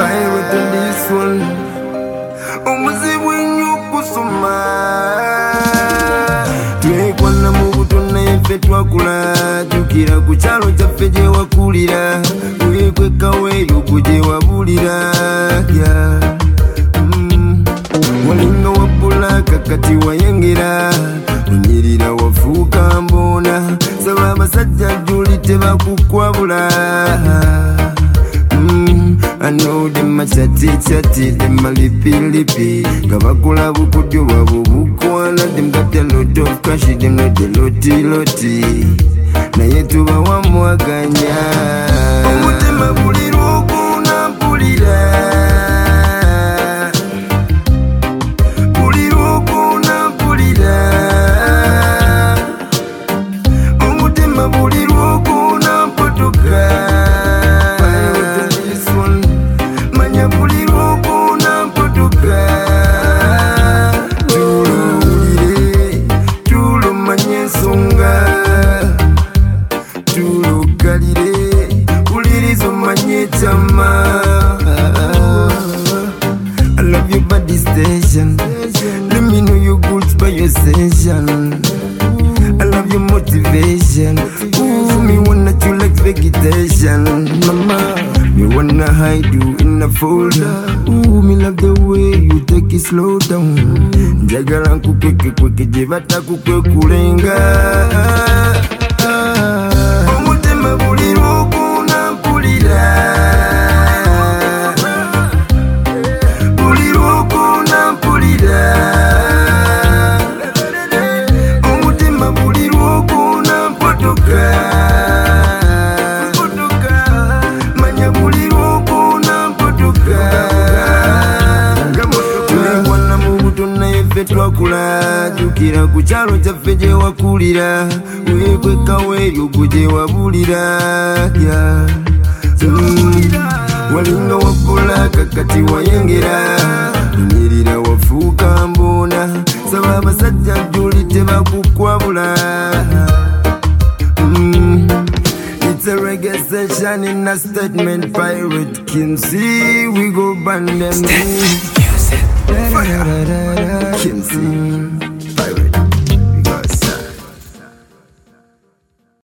Pirate on this one. Omuzibu ennyo kusoma. Twekwana mu buto naye ffe twakula. Jjukira ku kyalo kyaffe gye wakulira. Weekwekawo eyo ku gye wabulira. Walinga wabbula kakati wayengera. Onyirira wafuuka mboona. Saba abasajja jjuli tebakukwabula. I know them a chatty, them a lippy. Gabakula bukudyo babu bukwana. Them got a lot of cash, them not the loti. Na yetu bawamwaganya. Omutima bulirwa okuna mpulira. Bulirwa okuna mpulira. Omutima bulirwa okuna mpotoka. I love your body station. Let me know your goods by your session. I love your motivation. Ooh, me wanna you like vegetation. Mama, me wanna hide you in a folder. Ooh, me love the way you take it slow down. Njagala nkukweke jebata kukwe kulenga. Omutima bulirwa okuna mpulira. Omutima bulirwa okuna mpotoka. Manya bulirwa okuna mpotoka. Twekwana mu buto naye ffe twakula. Jjukira ku kyalo kyaffe gye wakulira. Weekwekawo eryo gwe gye wabulira. Walinga wabbula kakati wayengera. Onyirira wafuuka mboona. Saba abasajja jjuli tebakukwabula. It's a reggae session in a statement. Pirate Kimsey, we go band them. Kimsey.